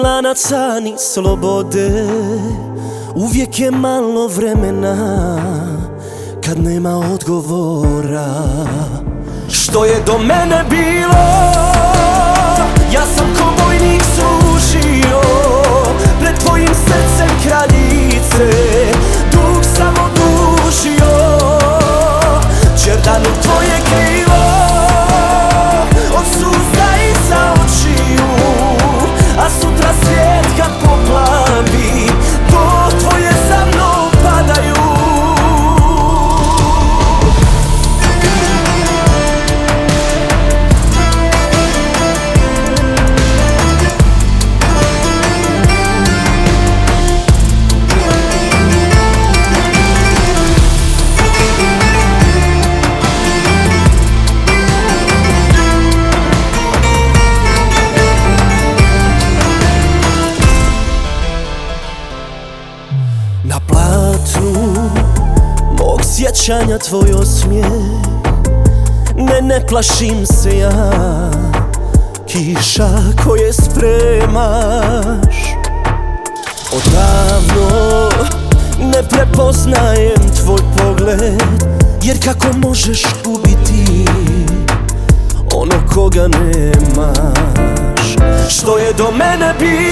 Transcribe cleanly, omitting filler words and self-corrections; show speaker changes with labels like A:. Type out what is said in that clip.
A: Lanaca ni slobode, uvijek je malo vremena kad nema odgovora. Što je do mene bilo, ja sam ko vojnik služio pred tvojim srcem kraljice, dug sam odužio, Đerdanu tvoje krilo od suza iza očiju, a sutra svijet kad poplavi, to tvoje za mnom padaju. Na platnu mog sjećanja tvoj osmijeh, ne plašim se ja kiša koje spremaš. Odavno ne prepoznajem tvoj pogled, jer kako možeš ubiti ono koga nemaš. Što je do mene bilo,